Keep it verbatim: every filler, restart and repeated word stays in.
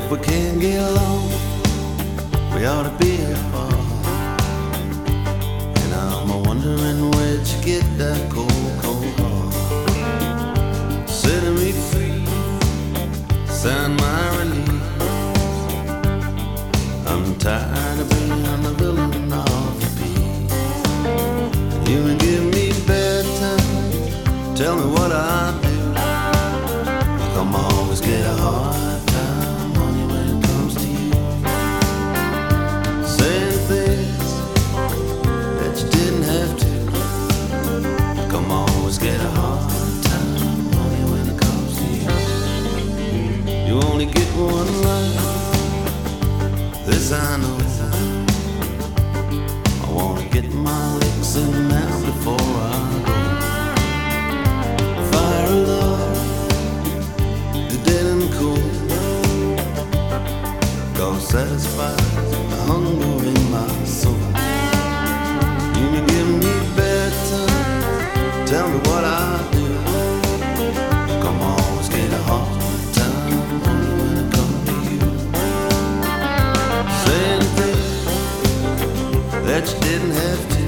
if we can't get along, we ought to be apart. And I'm wondering where'd you get that cold, cold heart? Setting me free, sign my release. I'm tired of being the villain of the piece. You can give me bedtime, tell me what I do. Come always get a hard time, honey, when it comes to you. Saying things that you didn't have to. Come always get a hard time, honey, when it comes to you. You only get one life, this I know. I wanna get my licks in now before I go. Fire of love, the dead and cool, gonna satisfy the hunger in my soul. You can give me bedtime, tell me what I do. Come always get a hard time, honey, when it comes to you. Saying things that you didn't have to.